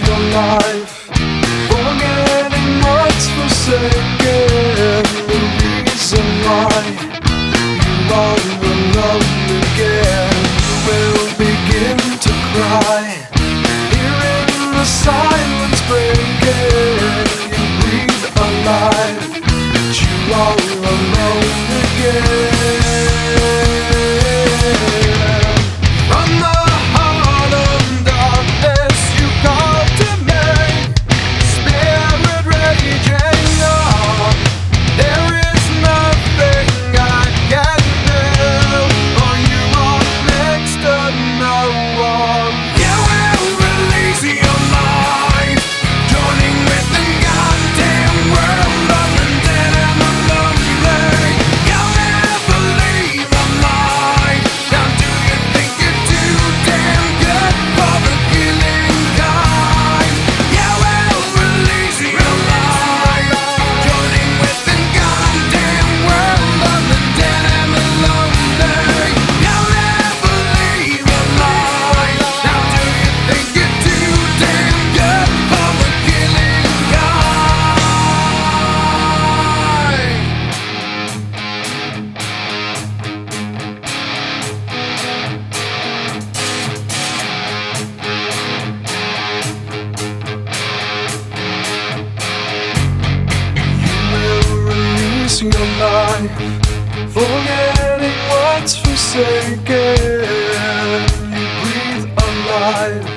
your life, forgetting what's forsaken. The reason why you are alone again. You will begin to cry, hearing the silence breaking. You breathe alive, but you are alone again. From the heart of darkness you call to me, spirit raging on. There is nothing I can do, for you are next to no one. You will release your life, joining with the goddamn world of the dead and the lonely. You'll never leave alive. Now do you think you're too damn good for the killing kind? You will release your life, joining with the goddamn world of the dead and the lonely. You'll never leave alive. Now do you think you're too damn good for the killing kind? Release your life, forgetting what's forsaken. You breathe alive,